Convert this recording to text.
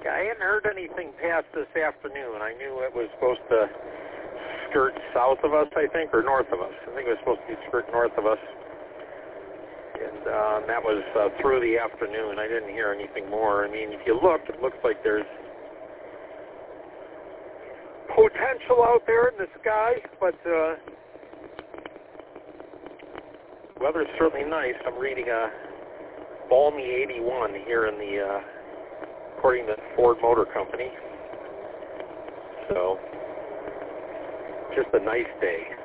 Yeah, I hadn't heard anything past this afternoon. I knew it was supposed to skirt south of us, I think, or north of us. I think it was supposed to be skirt north of us. And that was through the afternoon. I didn't hear anything more. I mean, if you look, it looks like there's potential out there in the sky, but weather's certainly nice. I'm reading a balmy 81 here in the, according to Ford Motor Company. So, just a nice day.